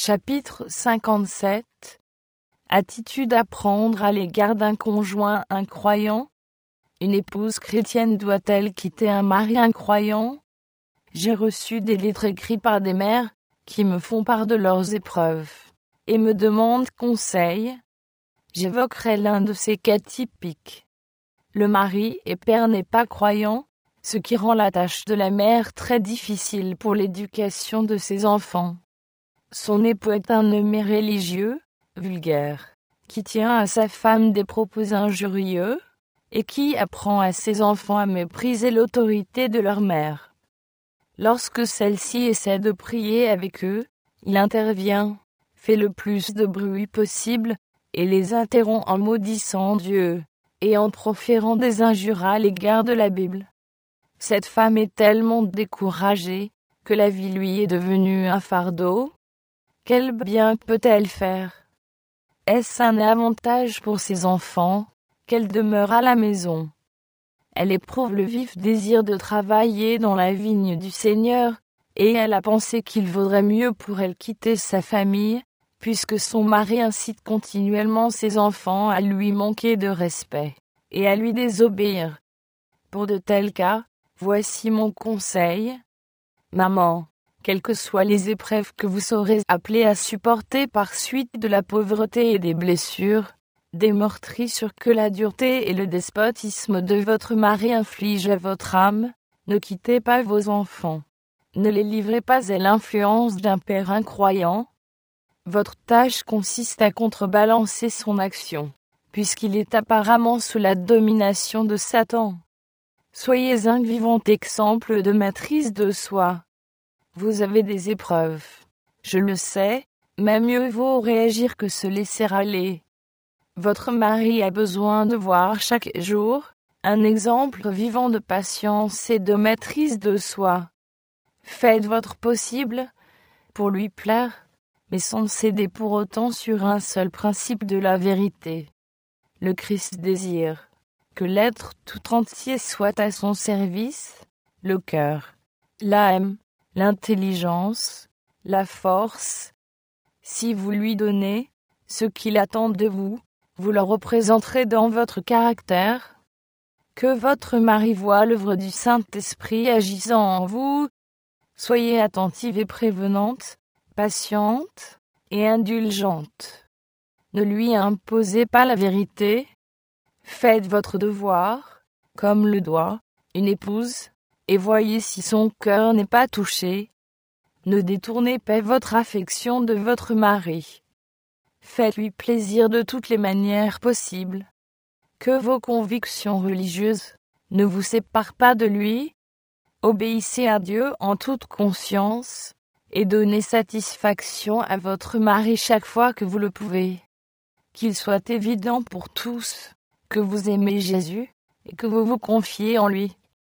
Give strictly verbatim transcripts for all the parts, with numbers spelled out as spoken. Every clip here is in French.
Chapitre cinquante-sept. Attitude à prendre à l'égard d'un conjoint incroyant. Une épouse chrétienne doit-elle quitter un mari incroyant? J'ai reçu des lettres écrites par des mères qui me font part de leurs épreuves et me demandent conseil. J'évoquerai l'un de ces cas typiques. Le mari et père n'est pas croyant, ce qui rend la tâche de la mère très difficile pour l'éducation de ses enfants. Son époux est un homme religieux, vulgaire, qui tient à sa femme des propos injurieux, et qui apprend à ses enfants à mépriser l'autorité de leur mère. Lorsque celle-ci essaie de prier avec eux, il intervient, fait le plus de bruit possible, et les interrompt en maudissant Dieu, et en proférant des injures à l'égard de la Bible. Cette femme est tellement découragée, que la vie lui est devenue un fardeau. Quel bien peut-elle faire? Est-ce un avantage pour ses enfants qu'elle demeure à la maison? Elle éprouve le vif désir de travailler dans la vigne du Seigneur, et elle a pensé qu'il vaudrait mieux pour elle quitter sa famille, puisque son mari incite continuellement ses enfants à lui manquer de respect, et à lui désobéir. Pour de tels cas, voici mon conseil. Maman, quelles que soient les épreuves que vous serez appelées à supporter par suite de la pauvreté et des blessures, des meurtrissures que la dureté et le despotisme de votre mari infligent à votre âme, ne quittez pas vos enfants. Ne les livrez pas à l'influence d'un père incroyant. Votre tâche consiste à contrebalancer son action, puisqu'il est apparemment sous la domination de Satan. Soyez un vivant exemple de maîtrise de soi. Vous avez des épreuves. Je le sais, mais mieux vaut réagir que se laisser aller. Votre mari a besoin de voir chaque jour un exemple vivant de patience et de maîtrise de soi. Faites votre possible pour lui plaire, mais sans céder pour autant sur un seul principe de la vérité. Le Christ désire que l'être tout entier soit à son service, le cœur, l'âme, l'intelligence, la force. Si vous lui donnez ce qu'il attend de vous, vous le représenterez dans votre caractère. Que votre mari voie l'œuvre du Saint-Esprit agissant en vous. Soyez attentive et prévenante, patiente et indulgente. Ne lui imposez pas la vérité. Faites votre devoir, comme le doit une épouse, et voyez si son cœur n'est pas touché. Ne détournez pas votre affection de votre mari. Faites-lui plaisir de toutes les manières possibles. Que vos convictions religieuses ne vous séparent pas de lui. Obéissez à Dieu en toute conscience, et donnez satisfaction à votre mari chaque fois que vous le pouvez. Qu'il soit évident pour tous que vous aimez Jésus et que vous vous confiez en lui.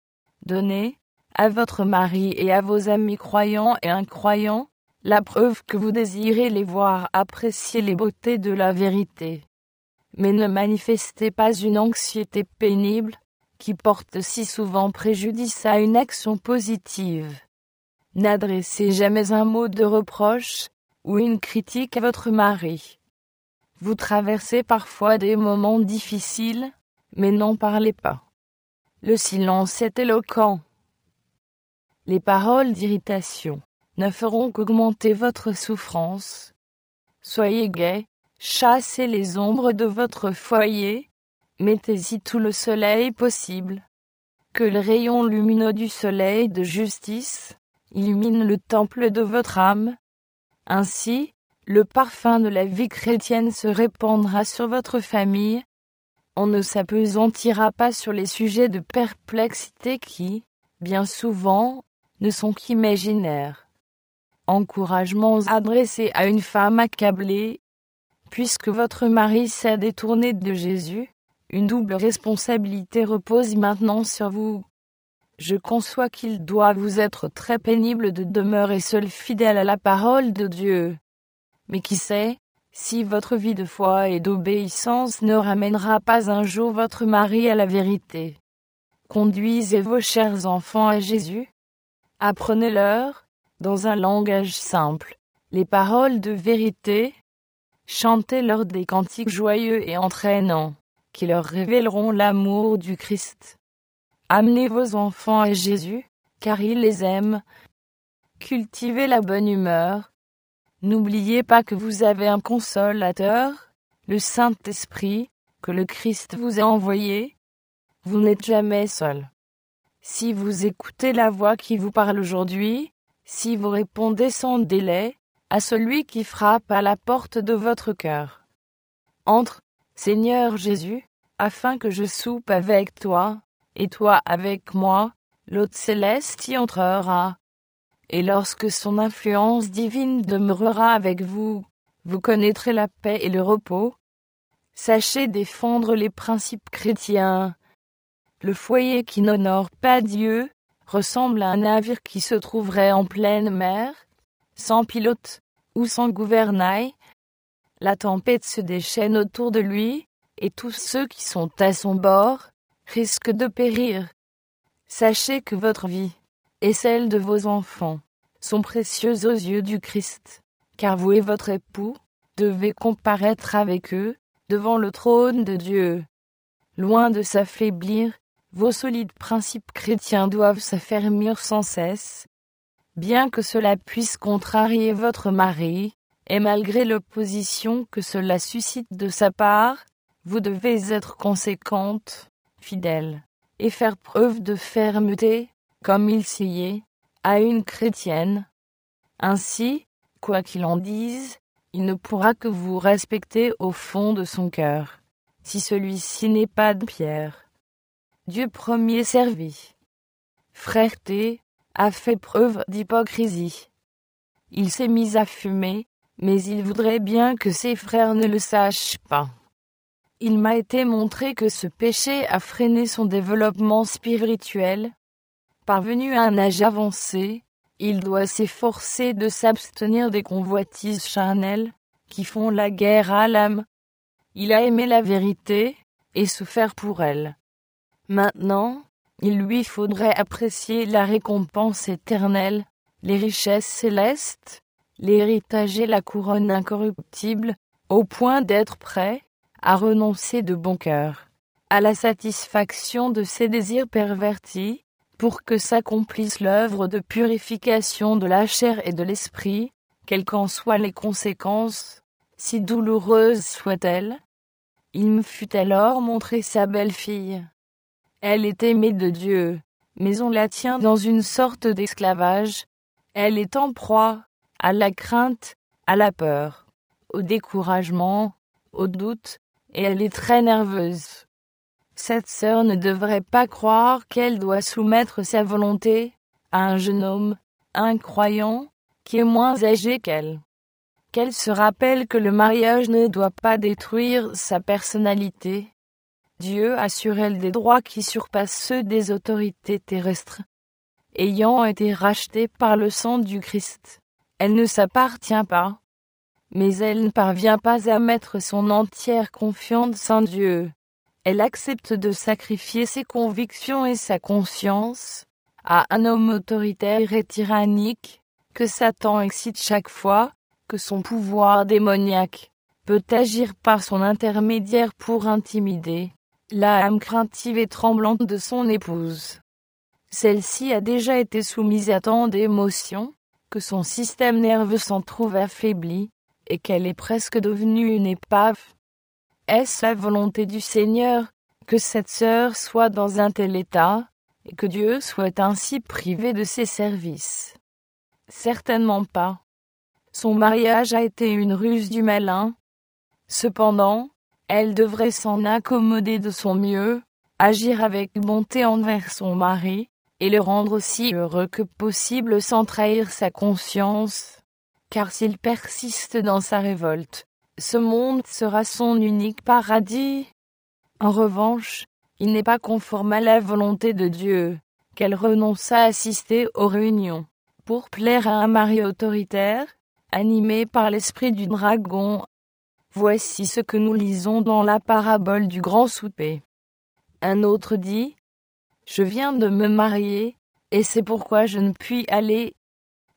Donnez à votre mari et à vos amis croyants et incroyants la preuve que vous désirez les voir apprécier les beautés de la vérité. Mais ne manifestez pas une anxiété pénible qui porte si souvent préjudice à une action positive. N'adressez jamais un mot de reproche ou une critique à votre mari. Vous traversez parfois des moments difficiles, mais n'en parlez pas. Le silence est éloquent. Les paroles d'irritation ne feront qu'augmenter votre souffrance. Soyez gai, chassez les ombres de votre foyer, mettez-y tout le soleil possible. Que le rayon lumineux du soleil de justice illumine le temple de votre âme. Ainsi, le parfum de la vie chrétienne se répandra sur votre famille. On ne s'apesantira pas sur les sujets de perplexité qui, bien souvent, ne sont qu'imaginaires. Encouragements adressés à une femme accablée. Puisque votre mari s'est détourné de Jésus, une double responsabilité repose maintenant sur vous. Je conçois qu'il doit vous être très pénible de demeurer seul fidèle à la parole de Dieu. Mais qui sait, si votre vie de foi et d'obéissance ne ramènera pas un jour votre mari à la vérité. Conduisez vos chers enfants à Jésus. Apprenez-leur, dans un langage simple, les paroles de vérité. Chantez-leur des cantiques joyeux et entraînants, qui leur révéleront l'amour du Christ. Amenez vos enfants à Jésus, car il les aime. Cultivez la bonne humeur. N'oubliez pas que vous avez un consolateur, le Saint-Esprit, que le Christ vous a envoyé. Vous n'êtes jamais seul. Si vous écoutez la voix qui vous parle aujourd'hui, si vous répondez sans délai à celui qui frappe à la porte de votre cœur. Entre, Seigneur Jésus, afin que je soupe avec toi, et toi avec moi, l'hôte céleste y entrera. Et lorsque son influence divine demeurera avec vous, vous connaîtrez la paix et le repos. Sachez défendre les principes chrétiens. Le foyer qui n'honore pas Dieu ressemble à un navire qui se trouverait en pleine mer, sans pilote ou sans gouvernail. La tempête se déchaîne autour de lui, et tous ceux qui sont à son bord risquent de périr. Sachez que votre vie et celle de vos enfants sont précieuses aux yeux du Christ, car vous et votre époux devez comparaître avec eux devant le trône de Dieu. Loin de s'affaiblir, vos solides principes chrétiens doivent s'affermir sans cesse. Bien que cela puisse contrarier votre mari, et malgré l'opposition que cela suscite de sa part, vous devez être conséquente, fidèle, et faire preuve de fermeté, comme il s'y est, à une chrétienne. Ainsi, quoi qu'il en dise, il ne pourra que vous respecter au fond de son cœur, si celui-ci n'est pas de pierre. Dieu premier servi. Frère T a fait preuve d'hypocrisie. Il s'est mis à fumer, mais il voudrait bien que ses frères ne le sachent pas. Il m'a été montré que ce péché a freiné son développement spirituel. Parvenu à un âge avancé, il doit s'efforcer de s'abstenir des convoitises charnelles qui font la guerre à l'âme. Il a aimé la vérité et souffert pour elle. Maintenant, il lui faudrait apprécier la récompense éternelle, les richesses célestes, l'héritage et la couronne incorruptible, au point d'être prêt à renoncer de bon cœur à la satisfaction de ses désirs pervertis, pour que s'accomplisse l'œuvre de purification de la chair et de l'esprit, quelles qu'en soient les conséquences, si douloureuses soient-elles. Il me fut alors montré sa belle-fille. Elle est aimée de Dieu, mais on la tient dans une sorte d'esclavage. Elle est en proie à la crainte, à la peur, au découragement, au doute, et elle est très nerveuse. Cette sœur ne devrait pas croire qu'elle doit soumettre sa volonté à un jeune homme, un croyant, qui est moins âgé qu'elle. Qu'elle se rappelle que le mariage ne doit pas détruire sa personnalité. Dieu a sur elle des droits qui surpassent ceux des autorités terrestres. Ayant été rachetée par le sang du Christ, elle ne s'appartient pas, mais elle ne parvient pas à mettre son entière confiance en Dieu. Elle accepte de sacrifier ses convictions et sa conscience à un homme autoritaire et tyrannique que Satan excite chaque fois que son pouvoir démoniaque peut agir par son intermédiaire pour intimider l'âme craintive et tremblante de son épouse. Celle-ci a déjà été soumise à tant d'émotions que son système nerveux s'en trouve affaibli et qu'elle est presque devenue une épave. Est-ce la volonté du Seigneur que cette sœur soit dans un tel état et que Dieu soit ainsi privé de ses services? Certainement pas. Son mariage a été une ruse du malin. Cependant, elle devrait s'en accommoder de son mieux, agir avec bonté envers son mari, et le rendre aussi heureux que possible sans trahir sa conscience. Car s'il persiste dans sa révolte, ce monde sera son unique paradis. En revanche, il n'est pas conforme à la volonté de Dieu qu'elle renonce à assister aux réunions pour plaire à un mari autoritaire, animé par l'esprit du dragon. Voici ce que nous lisons dans la parabole du grand souper. Un autre dit : « Je viens de me marier, et c'est pourquoi je ne puis aller.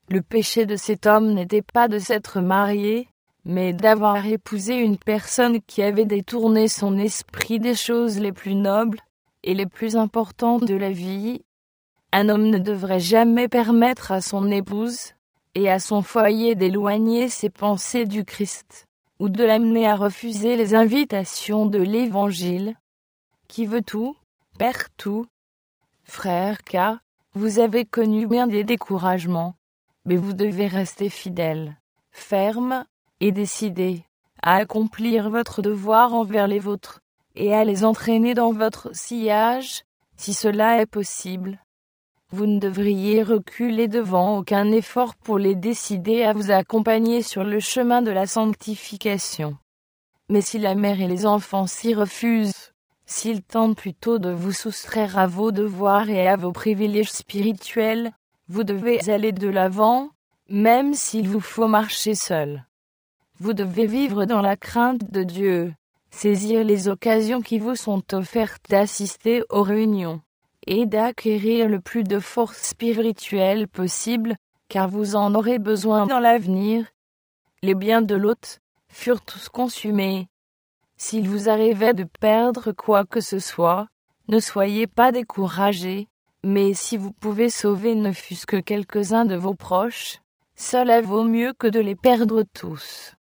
Le péché de cet homme n'était pas de s'être marié, mais d'avoir épousé une personne qui avait détourné son esprit des choses les plus nobles et les plus importantes de la vie. Un homme ne devrait jamais permettre à son épouse et à son foyer d'éloigner ses pensées du Christ, ou de l'amener à refuser les invitations de l'Évangile. Qui veut tout, perd tout. Frère K, vous avez connu bien des découragements, mais vous devez rester fidèle, ferme et décidé à accomplir votre devoir envers les vôtres et à les entraîner dans votre sillage, si cela est possible. Vous ne devriez reculer devant aucun effort pour les décider à vous accompagner sur le chemin de la sanctification. Mais si la mère et les enfants s'y refusent, s'ils tentent plutôt de vous soustraire à vos devoirs et à vos privilèges spirituels, vous devez aller de l'avant, même s'il vous faut marcher seul. Vous devez vivre dans la crainte de Dieu, saisir les occasions qui vous sont offertes d'assister aux réunions et d'acquérir le plus de force spirituelle possible, car vous en aurez besoin dans l'avenir. Les biens de l'hôte furent tous consumés. S'il vous arrivait de perdre quoi que ce soit, ne soyez pas découragés, mais si vous pouvez sauver ne fût-ce que quelques-uns de vos proches, cela vaut mieux que de les perdre tous.